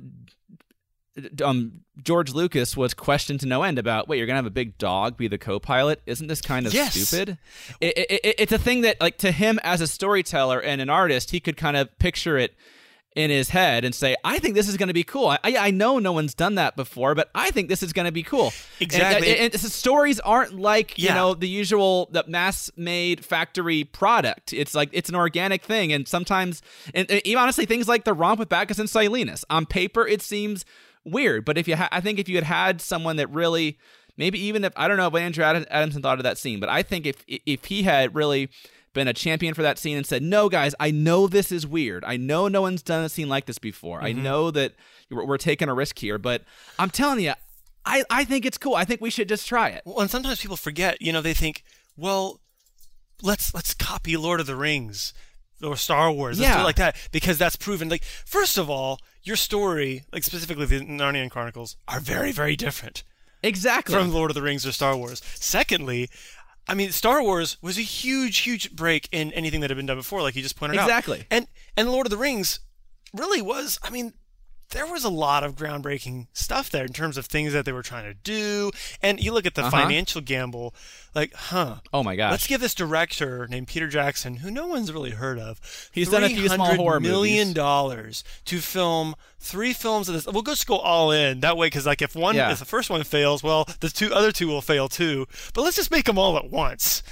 [SPEAKER 2] George Lucas was questioned to no end about, wait, you're going to have a big dog be the co-pilot? Isn't this kind of stupid? It's a thing that, like, to him as a storyteller and an artist, he could kind of picture it in his head and say, I think this is going to be cool. I know no one's done that before, but I think this is going to be cool.
[SPEAKER 1] Exactly.
[SPEAKER 2] And stories aren't like, the usual mass-made factory product. It's like, it's an organic thing. And sometimes, and even honestly, things like The Romp with Bacchus and Silenus, on paper, it seems weird. But I think if you had someone that really, maybe even if, I don't know what Andrew Adamson thought of that scene, but I think if he had really been a champion for that scene and said, no, guys, I know this is weird. I know no one's done a scene like this before. Mm-hmm. I know that we're taking a risk here, but I'm telling you, I think it's cool. I think we should just try it.
[SPEAKER 1] Well, and sometimes people forget, they think, well, let's copy Lord of the Rings or Star Wars. Let's do it like that because that's proven. Like, first of all, your story, like specifically the Narnian Chronicles, are very, very different.
[SPEAKER 2] Exactly.
[SPEAKER 1] From Lord of the Rings or Star Wars. Secondly, I mean, Star Wars was a huge, huge break in anything that had been done before, like you just pointed out.
[SPEAKER 2] Exactly.
[SPEAKER 1] And Lord of the Rings really was, I mean, there was a lot of groundbreaking stuff there in terms of things that they were trying to do. And you look at the financial gamble, like,
[SPEAKER 2] oh my gosh.
[SPEAKER 1] Let's give this director named Peter Jackson, who no one's really heard of,
[SPEAKER 2] he's done a few small horror movies,
[SPEAKER 1] $300 million to film 3 films of this. We'll just go all in that way, because like if the first one fails, well, the other two will fail too. But let's just make them all at once.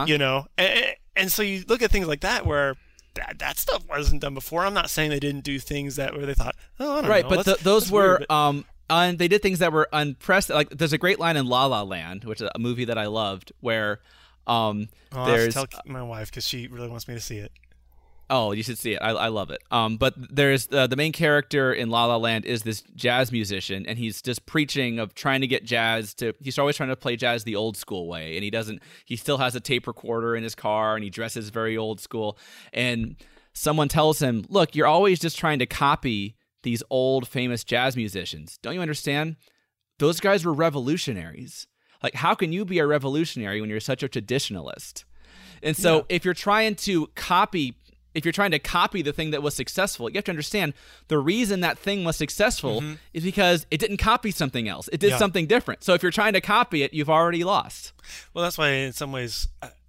[SPEAKER 1] And so you look at things like that where that stuff wasn't done before. I'm not saying they didn't do things where they thought, oh, I don't know.
[SPEAKER 2] Right, but those were they did things that were unprecedented. Like there's a great line in La La Land, which is a movie that I loved, where
[SPEAKER 1] I'll have to tell my wife because she really wants me to see it.
[SPEAKER 2] Oh, you should see it. I love it. But there's the main character in La La Land is this jazz musician, and he's just preaching of trying to get jazz to. He's always trying to play jazz the old school way, and he doesn't. He still has a tape recorder in his car, and he dresses very old school. And someone tells him, "Look, you're always just trying to copy these old famous jazz musicians. Don't you understand? Those guys were revolutionaries. Like, how can you be a revolutionary when you're such a traditionalist?" And so, if you're trying to copy the thing that was successful, you have to understand the reason that thing was successful is because it didn't copy something else. It did something different. So if you're trying to copy it, you've already lost.
[SPEAKER 1] Well, that's why in some ways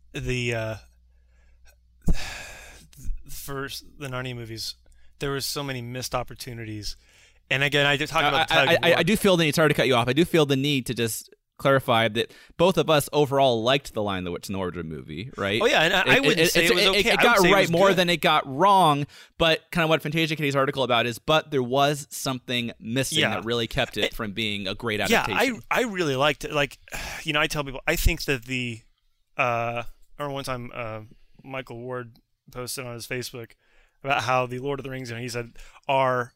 [SPEAKER 1] for the Narnia movies, there was so many missed opportunities. And again, I did talk about the tug of war.
[SPEAKER 2] I do feel the need, sorry to cut you off, I do feel the need to just clarify that both of us overall liked the Lion, the Witch, and the Wardrobe movie, right?
[SPEAKER 1] Oh yeah, and I wouldn't say it was okay.
[SPEAKER 2] It got right more than it got wrong, but kind of what Fantasia Kitty's article about is, but there was something missing that really kept it from being a great adaptation.
[SPEAKER 1] Yeah, I really liked it. Like, I tell people, I think that or one time Michael Ward posted on his Facebook about how the Lord of the Rings, he said, are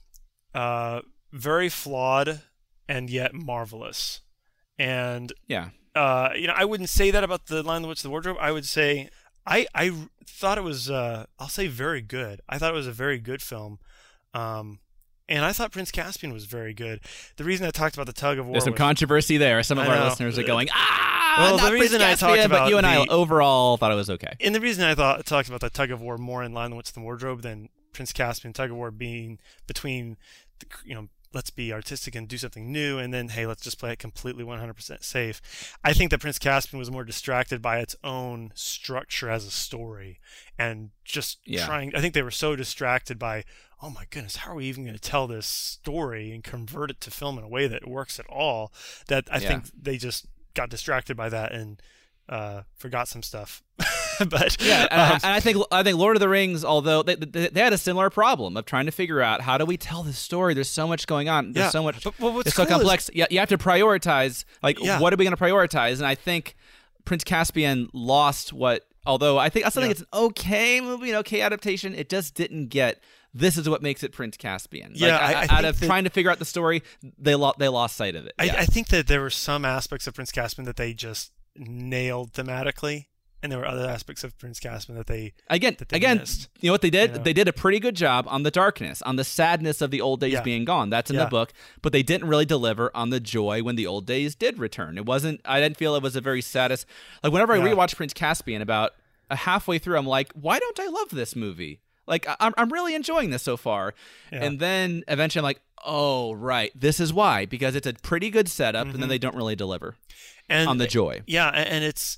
[SPEAKER 1] very flawed and yet marvelous. And I wouldn't say that about the Lion, the Witch, the Wardrobe. I would say I thought it was I'll say very good. I thought it was a very good film, and I thought Prince Caspian was very good. The reason I talked about the tug of war,
[SPEAKER 2] there's some controversy there. Some of our listeners are going,
[SPEAKER 1] well,
[SPEAKER 2] not
[SPEAKER 1] the reason
[SPEAKER 2] Prince
[SPEAKER 1] I
[SPEAKER 2] Caspian,
[SPEAKER 1] talked about,
[SPEAKER 2] but you and I overall thought it was okay.
[SPEAKER 1] And the reason I talked about the tug of war more in Lion, the Witch, and the Wardrobe than Prince Caspian, tug of war being between let's be artistic and do something new, and then, hey, let's just play it completely 100% safe. I think that Prince Caspian was more distracted by its own structure as a story, and just trying. I think they were so distracted by, oh my goodness, how are we even going to tell this story and convert it to film in a way that works at all, that I think they just got distracted by that and forgot some stuff. But
[SPEAKER 2] and I think Lord of the Rings, although they had a similar problem of trying to figure out how do we tell this story. There's so much going on. There's so much. It's so complex. You have to prioritize. What are we going to prioritize? And I think Prince Caspian lost what. Although I still think it's an okay movie, an okay adaptation. It just didn't get. This is what makes it Prince Caspian. Out of trying to figure out the story, they lost sight of it.
[SPEAKER 1] I think that there were some aspects of Prince Caspian that they just nailed thematically. And there were other aspects of Prince Caspian that they missed.
[SPEAKER 2] You know what they did? They did a pretty good job on the darkness, on the sadness of the old days being gone. That's in the book, but they didn't really deliver on the joy when the old days did return. It wasn't. I didn't feel it was a very like whenever I rewatch Prince Caspian, about halfway through, I'm like, why don't I love this movie? Like I'm really enjoying this so far, and then eventually I'm like, oh right, this is why, because it's a pretty good setup, and then they don't really deliver on the joy.
[SPEAKER 1] Yeah, and it's.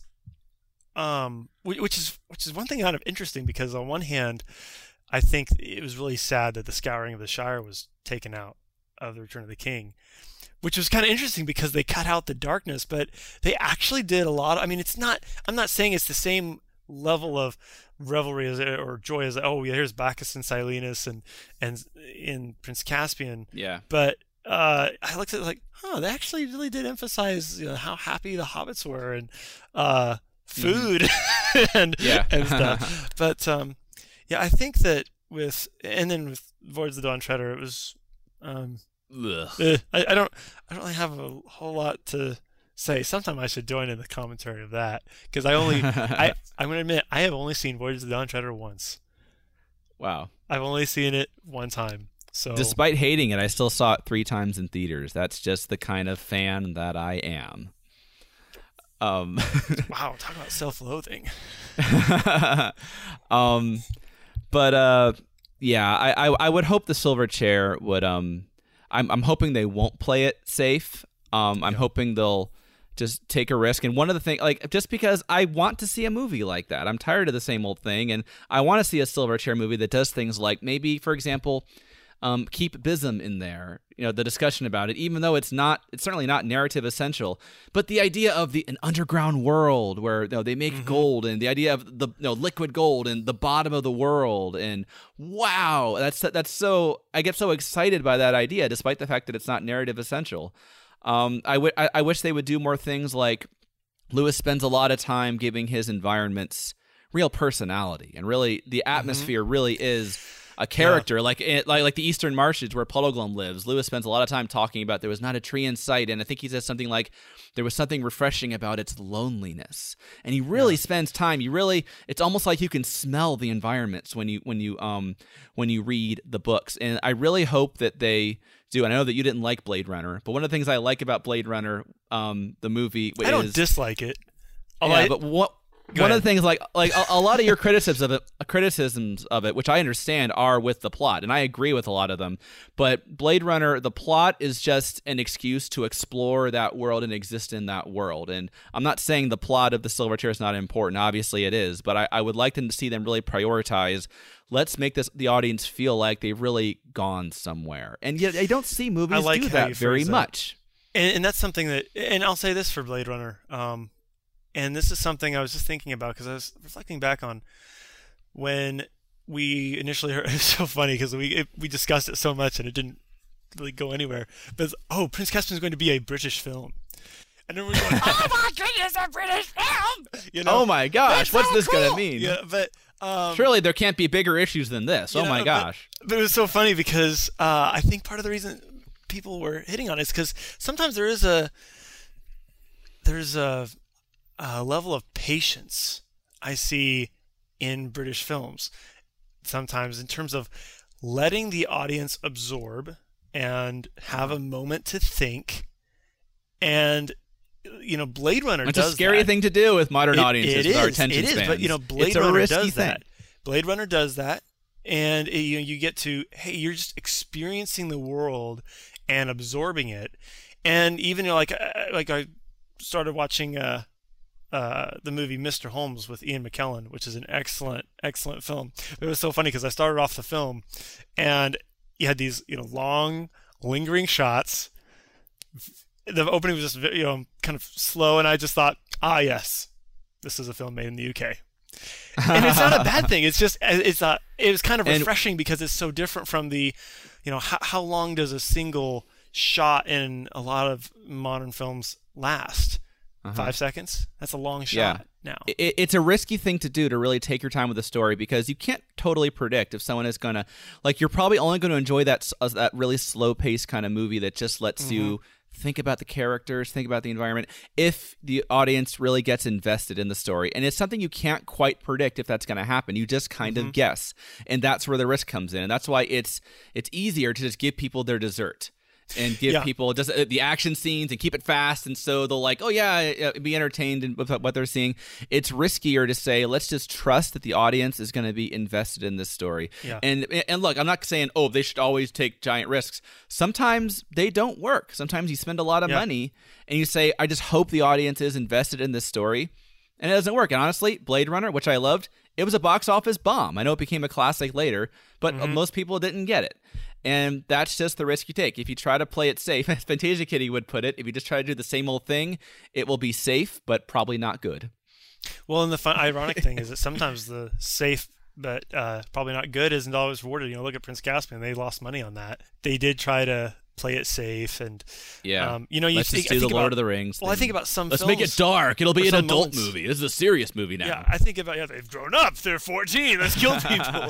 [SPEAKER 1] Which is one thing kind of interesting, because on one hand, I think it was really sad that the Scouring of the Shire was taken out of the Return of the King, which was kind of interesting because they cut out the darkness, but they actually did a lot. I'm not saying it's the same level of revelry or joy as, here's Bacchus and Silenus and in Prince Caspian.
[SPEAKER 2] Yeah.
[SPEAKER 1] But I looked at it like, they actually really did emphasize how happy the hobbits were and food and stuff. But I think that with Voyage of the Dawn Treader, it was I don't really have a whole lot to say. Sometime I should join in the commentary of that, because I'm going to admit I have only seen Voyage of the Dawn Treader once.
[SPEAKER 2] Wow.
[SPEAKER 1] I've only seen it one time. So
[SPEAKER 2] despite hating it, I still saw it 3 times in theaters. That's just the kind of fan that I am.
[SPEAKER 1] Wow, talk about self-loathing.
[SPEAKER 2] But I would hope the Silver Chair would. I'm hoping they won't play it safe. I'm hoping they'll just take a risk. And one of the things, just because I want to see a movie like that, I'm tired of the same old thing, and I want to see a Silver Chair movie that does things like maybe, for example, keep Bism in there, the discussion about it, even though it's certainly not narrative essential, but the idea of an underground world where they make gold, and the idea of the liquid gold and the bottom of the world, and wow, that's so, I get so excited by that idea, despite the fact that it's not narrative essential. I wish they would do more things like Lewis spends a lot of time giving his environments real personality, and really the atmosphere really is a character, like the Eastern Marshes where Puddleglum lives. Lewis spends a lot of time talking about there was not a tree in sight, and I think he says something like there was something refreshing about its loneliness. And he really spends time. It's almost like you can smell the environments when you read the books. And I really hope that they do. And I know that you didn't like Blade Runner, but one of the things I like about Blade Runner, the movie,
[SPEAKER 1] I don't dislike it.
[SPEAKER 2] But one of the things, like a lot of your criticisms of it, which I understand, are with the plot, and I agree with a lot of them. But Blade Runner, the plot is just an excuse to explore that world and exist in that world. And I'm not saying the plot of the Silver Chair is not important. Obviously, it is. But I would like them to see them really prioritize. Let's make the audience feel like they've really gone somewhere. And yet, I don't see movies do that very much.
[SPEAKER 1] And that's something that, and I'll say this for Blade Runner. And this is something I was just thinking about, because I was reflecting back on when we initially heard. It's so funny because we discussed it so much and it didn't really go anywhere. But Prince Caspian is going to be a British film, and then we're going, oh my goodness, a British film!
[SPEAKER 2] Oh my gosh, what's this going to mean?
[SPEAKER 1] Yeah, but
[SPEAKER 2] surely there can't be bigger issues than this. Oh my gosh!
[SPEAKER 1] But it was so funny because I think part of the reason people were hitting on it is because sometimes there's a level of patience I see in British films sometimes, in terms of letting the audience absorb and have a moment to think. And Blade Runner does that. It's
[SPEAKER 2] a scary thing to do with modern audiences with our attention spans.
[SPEAKER 1] But Blade Runner does that. Blade Runner does that, and you get to, hey, you're just experiencing the world and absorbing it. And even like I started watching the movie Mr. Holmes with Ian McKellen, which is an excellent film. It was so funny because I started off the film, and you had these long, lingering shots. The opening was just kind of slow, and I just thought, yes, this is a film made in the UK. And it's not a bad thing. It's just it was kind of refreshing because it's so different from the, how long does a single shot in a lot of modern films last? 5 seconds? That's a long shot now.
[SPEAKER 2] It's a risky thing to do, to really take your time with a story, because you can't totally predict if someone is going to, you're probably only going to enjoy that really slow-paced kind of movie that just lets you think about the characters, think about the environment, if the audience really gets invested in the story. And it's something you can't quite predict if that's going to happen. You just kind of guess. And that's where the risk comes in. And that's why it's easier to just give people their dessert. And give people just the action scenes and keep it fast, and so they'll be entertained with what they're seeing. It's riskier to say, let's just trust that the audience is going to be invested in this story. Yeah. And look, I'm not saying they should always take giant risks. Sometimes they don't work. Sometimes you spend a lot of money and you say, I just hope the audience is invested in this story, and it doesn't work. And honestly, Blade Runner, which I loved, it was a box office bomb. I know it became a classic later, but most people didn't get it. And that's just the risk you take. If you try to play it safe, as Fantasia Kitty would put it, if you just try to do the same old thing, it will be safe, but probably not good.
[SPEAKER 1] Well, and the ironic thing is that sometimes the safe but probably not good isn't always rewarded. Look at Prince Caspian. They lost money on that. They did try to play it safe, and
[SPEAKER 2] Yeah.
[SPEAKER 1] you
[SPEAKER 2] Let's just do the Lord of the Rings.
[SPEAKER 1] Well, I think about some.
[SPEAKER 2] Let's
[SPEAKER 1] films,
[SPEAKER 2] make it dark. It'll be an
[SPEAKER 1] some
[SPEAKER 2] adult
[SPEAKER 1] moments-
[SPEAKER 2] movie. This is a serious movie now.
[SPEAKER 1] Yeah, I think about they've grown up. They're 14. Let's kill people.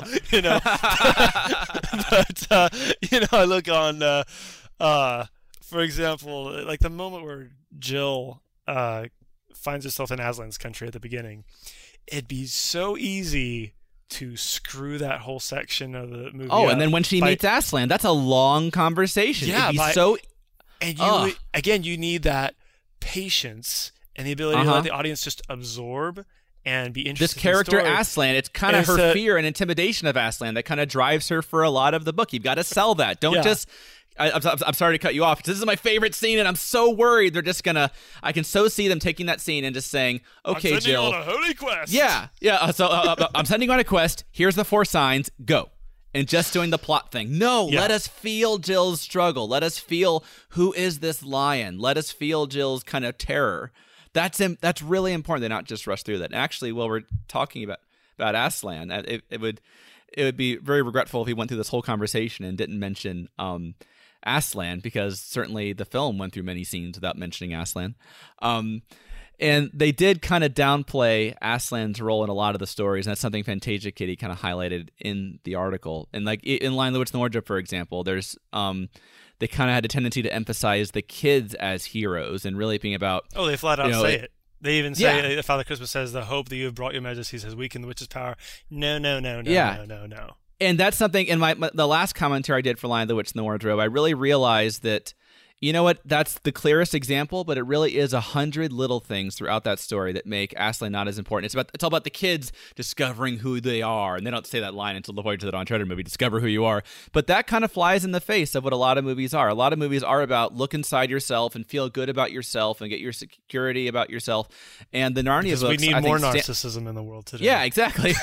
[SPEAKER 1] But I look on, for example, like the moment where Jill finds herself in Aslan's country at the beginning. It'd be so easy to screw that whole section of the movie.
[SPEAKER 2] Oh, and then when she meets Aslan, that's a long conversation.
[SPEAKER 1] Yeah,
[SPEAKER 2] It'd be so.
[SPEAKER 1] And you need that patience and the ability to let the audience just absorb and be interested.
[SPEAKER 2] This character
[SPEAKER 1] in the story.
[SPEAKER 2] Aslan, it's kind of her fear and intimidation of Aslan that kind of drives her for a lot of the book. You've got to sell that. Don't just. I'm sorry to cut you off. This is my favorite scene, and I'm so worried they're just gonna. I can so see them taking that scene and just saying, "Okay,
[SPEAKER 1] I'm sending
[SPEAKER 2] Jill,
[SPEAKER 1] you on a holy quest."
[SPEAKER 2] Yeah. So I'm sending you on a quest. Here's the 4 signs. Go. And just doing the plot thing. No, let us feel Jill's struggle. Let us feel who is this lion. Let us feel Jill's kind of terror. That's really important. They not just rush through that. And actually, while we're talking about Aslan, it would be very regretful if he went through this whole conversation and didn't mention Aslan, because certainly the film went through many scenes without mentioning Aslan. And they did kind of downplay Aslan's role in a lot of the stories, and that's something Fantasia Kitty kind of highlighted in the article. And like in Lion, the Witch, and the Wardrobe, for example, there's they kind of had a tendency to emphasize the kids as heroes and really being about.
[SPEAKER 1] Oh, they flat out say it. They even say, Father Christmas says, "The hope that you have brought your majesties has weakened the witch's power." No.
[SPEAKER 2] And that's something in the last commentary I did for Lion, the Witch, and the Wardrobe, I really realized that, you know what, that's the clearest example, but it really is 100 little things throughout that story that make Aslan not as important. It's all about the kids discovering who they are, and they don't say that line until the Voyage of the Dawn Treader movie, discover who you are. But that kind of flies in the face of what a lot of movies are. A lot of movies are about look inside yourself and feel good about yourself and get your security about yourself. And the Narnia books,
[SPEAKER 1] we need more narcissism in the world today.
[SPEAKER 2] Yeah, exactly.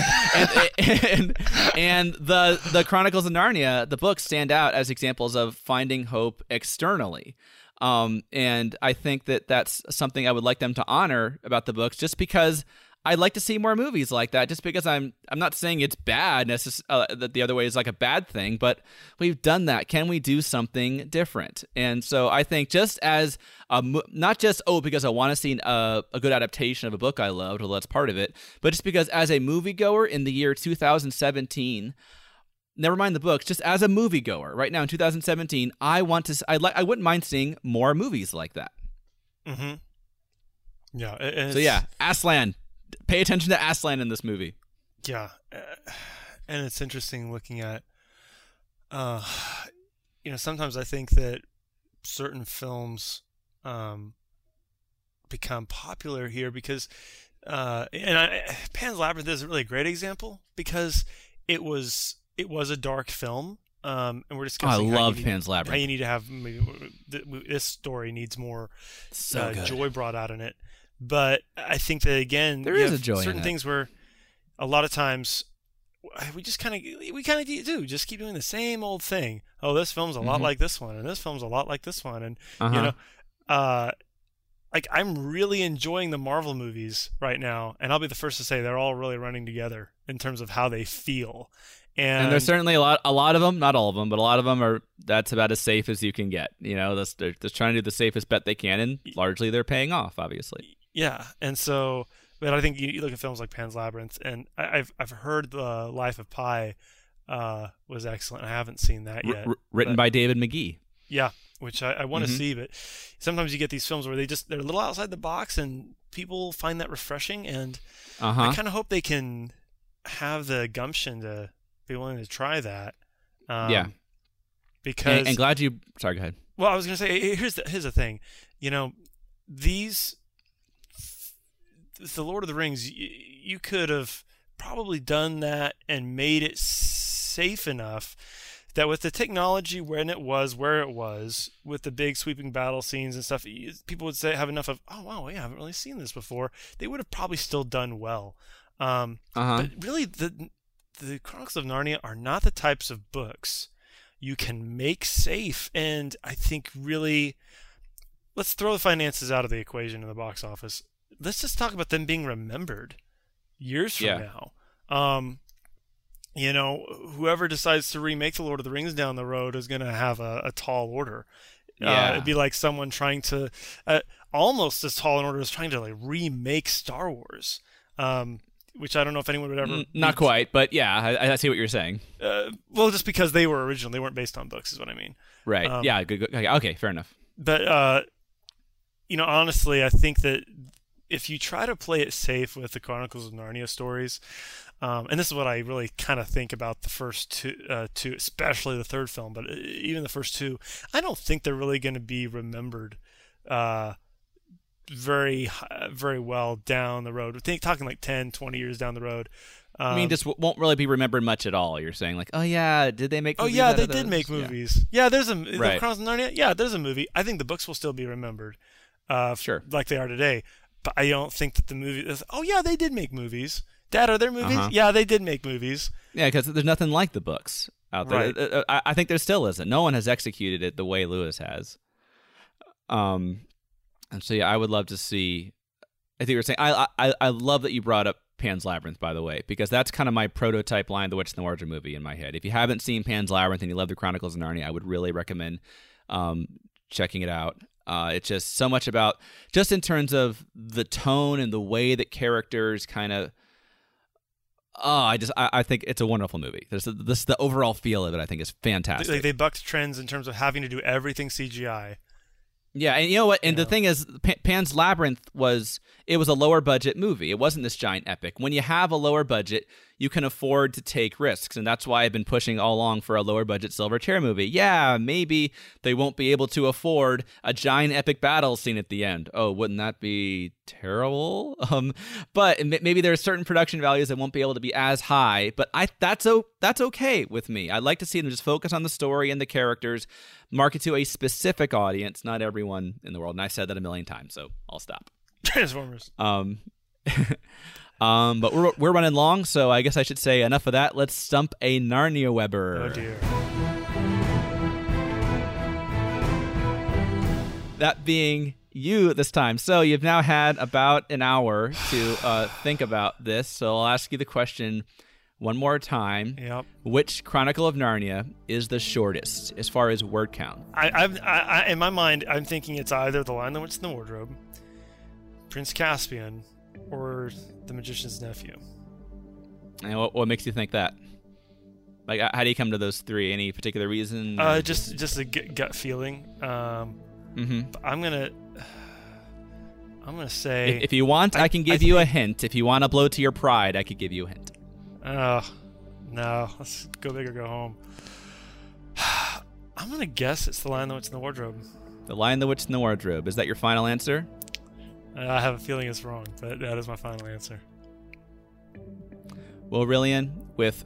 [SPEAKER 2] and the Chronicles of Narnia, the books, stand out as examples of finding hope externally. And I think that that's something I would like them to honor about the books, just because I'd like to see more movies like that. Just because I'm not saying it's bad, that the other way is like a bad thing, but we've done that. Can we do something different? And so I think just as not just because I want to see a good adaptation of a book I loved, although that's part of it, but just because as a moviegoer in the year 2017. Never mind the books. Just as a moviegoer, right now in 2017, I wouldn't mind seeing more movies like that.
[SPEAKER 1] Mm-hmm. Yeah.
[SPEAKER 2] Aslan. Pay attention to Aslan in this movie.
[SPEAKER 1] Yeah, and it's interesting looking at. Sometimes I think that certain films become popular here because, Pan's Labyrinth is a really great example because it was a dark film, and we're discussing.
[SPEAKER 2] I love Pan's Labyrinth.
[SPEAKER 1] How you need to have this story needs more joy brought out in it. But I think that again,
[SPEAKER 2] there is a joy
[SPEAKER 1] certain
[SPEAKER 2] in
[SPEAKER 1] things where a lot of times we kind of do just keep doing the same old thing. Oh, this film's a lot like this one, and this film's a lot like this one, and like I'm really enjoying the Marvel movies right now, and I'll be the first to say they're all really running together in terms of how they feel. And
[SPEAKER 2] there's certainly a lot of them, not all of them, but a lot of them that's about as safe as you can get. They're just trying to do the safest bet they can, and largely they're paying off, obviously.
[SPEAKER 1] Yeah, and so, but I think you look at films like Pan's Labyrinth, and I've heard The Life of Pi was excellent. I haven't seen that yet.
[SPEAKER 2] Written by David McGee.
[SPEAKER 1] Yeah, which I want to see, but sometimes you get these films where they're a little outside the box, and people find that refreshing, and I kind of hope they can have the gumption to be willing to try that. Because
[SPEAKER 2] and glad you. Sorry, go ahead.
[SPEAKER 1] Well, I was going to say, here's the thing, the Lord of the Rings, you could have probably done that and made it safe enough that with the technology when it was where it was, with the big sweeping battle scenes and stuff, people would have enough of, oh wow, I haven't really seen this before. They would have probably still done well. But really, the Chronicles of Narnia are not the types of books you can make safe, and I think really, let's throw the finances out of the equation in the box office. Let's just talk about them being remembered years from now. whoever decides to remake the Lord of the Rings down the road is going to have a tall order.
[SPEAKER 2] Yeah.
[SPEAKER 1] It'd be like someone trying to, almost as tall an order as trying to like remake Star Wars, which I don't know if anyone would ever.
[SPEAKER 2] Not quite, but yeah, I see what you're saying.
[SPEAKER 1] Well, just because they were original, they weren't based on books, is what I mean.
[SPEAKER 2] Right. Yeah. Good. Okay. Fair enough.
[SPEAKER 1] But honestly, I think that if you try to play it safe with the Chronicles of Narnia stories, and this is what I really kind of think about the first two, especially the third film, but even the first two, I don't think they're really going to be remembered very well down the road. Talking like 10, 20 years down the road.
[SPEAKER 2] I mean, this won't really be remembered much at all. You're saying like, oh yeah, did they make movies?
[SPEAKER 1] Oh yeah, they did make movies. Yeah, there's the Chronicles of Narnia. Yeah, there's a movie. I think the books will still be remembered.
[SPEAKER 2] Sure.
[SPEAKER 1] Like they are today. But I don't think that the movie is, oh yeah, they did make movies. Dad, are there movies? Yeah, they did make movies.
[SPEAKER 2] Yeah, because there's nothing like the books out there.
[SPEAKER 1] Right.
[SPEAKER 2] I think there still isn't. No one has executed it the way Lewis has. And so yeah, I would love to see. I think you were saying I love that you brought up Pan's Labyrinth, by the way, because that's kind of my prototype Lion, the Witch, and the Wardrobe movie in my head. If you haven't seen Pan's Labyrinth and you love the Chronicles of Narnia, I would really recommend checking it out. It's just so much about, just in terms of the tone and the way that characters kind of. I think it's a wonderful movie. The overall feel of it, I think, is fantastic.
[SPEAKER 1] They bucked trends in terms of having to do everything CGI.
[SPEAKER 2] Yeah, and you know what? And the thing is, Pan's Labyrinth was a lower budget movie. It wasn't this giant epic. When you have a lower budget, you can afford to take risks, and that's why I've been pushing all along for a lower budget Silver Chair movie. Yeah, maybe they won't be able to afford a giant epic battle scene at the end. Oh, wouldn't that be terrible? But maybe there are certain production values that won't be able to be as high. But that's okay with me. I'd like to see them just focus on the story and the characters, market to a specific audience, not everyone in the world. And I've said that a million times, so I'll stop.
[SPEAKER 1] Transformers.
[SPEAKER 2] But we're running long, so I guess I should say enough of that. Let's stump a Narnia Weber.
[SPEAKER 1] Oh dear.
[SPEAKER 2] That being you this time. So you've now had about an hour to think about this. So I'll ask you the question one more time.
[SPEAKER 1] Yep.
[SPEAKER 2] Which Chronicle of Narnia is the shortest as far as word count?
[SPEAKER 1] I in my mind, I'm thinking it's either The Lion, the Witch, and the Wardrobe, Prince Caspian, or The Magician's Nephew.
[SPEAKER 2] And what makes you think that? Like, how do you come to those three? Any particular reason?
[SPEAKER 1] Just a gut feeling. I'm gonna say.
[SPEAKER 2] If you want, I can give you a hint. If you want to blow to your pride, I could give you a hint.
[SPEAKER 1] No. Let's go big or go home. I'm gonna guess it's The Lion, the Witch, and the Wardrobe.
[SPEAKER 2] The Lion, the Witch, and the Wardrobe. Is that your final answer?
[SPEAKER 1] I have a feeling it's wrong, but that is my final answer.
[SPEAKER 2] Well, Rillian, with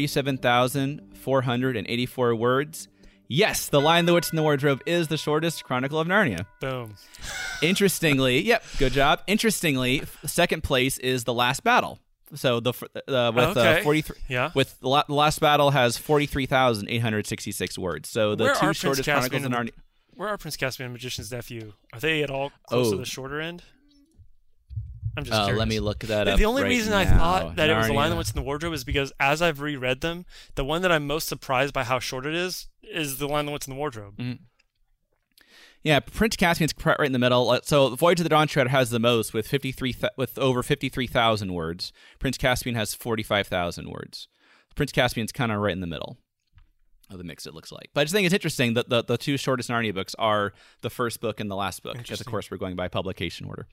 [SPEAKER 2] 37,484 words, yes, The Lion, the Witch, and the Wardrobe is the shortest Chronicle of Narnia.
[SPEAKER 1] Boom.
[SPEAKER 2] Interestingly, yep, good job. Interestingly, second place is The Last Battle. So the 43.
[SPEAKER 1] Yeah.
[SPEAKER 2] With the Last Battle has 43,866 words. So the two shortest Chronicles of Narnia.
[SPEAKER 1] Where are Prince Caspian and Magician's Nephew? Are they at all close to the shorter end? I'm just curious.
[SPEAKER 2] Let me look that up.
[SPEAKER 1] The only reason I thought that
[SPEAKER 2] Narnia.
[SPEAKER 1] it was The Lion, the Witch, and the Wardrobe is because as I've reread them, the one that I'm most surprised by how short it is The Lion, the Witch, and the Wardrobe.
[SPEAKER 2] Mm-hmm. Yeah, Prince Caspian's right in the middle. So Voyage of the Dawn Treader has the most with over 53,000 words. Prince Caspian has 45,000 words. Prince Caspian's kind of right in the middle of the mix, it looks like. But I just think it's interesting that the two shortest Narnia books are the first book and the last book, because of course we're going by publication order.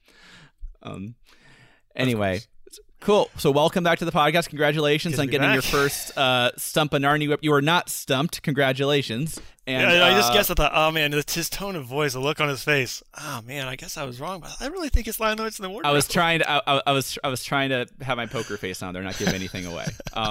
[SPEAKER 2] Anyway, cool. So welcome back to the podcast. Congratulations on getting your first Stump a Narnia. You were not stumped. Congratulations. And
[SPEAKER 1] I just guessed. I thought, oh man, it's his tone of voice, the look on his face. Oh man, I guess I was wrong, but I really think it's Lion, the Witch, and the Wardrobe.
[SPEAKER 2] I was trying to have my poker face on there, not give anything away.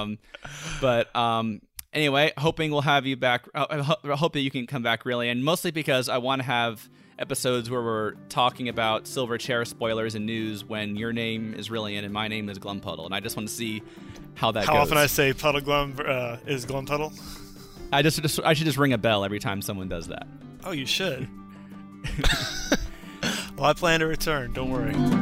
[SPEAKER 2] Anyway, hoping we'll have you back. I hope that you can come back, really, and mostly because I want to have episodes where we're talking about Silver Chair spoilers and news when your name is Rillian and my name is Glumpuddle, and I just want to see how that goes.
[SPEAKER 1] How often I say Puddle Glum is Glumpuddle?
[SPEAKER 2] I should just ring a bell every time someone does that.
[SPEAKER 1] Oh, you should. Well, I plan to return. Don't worry.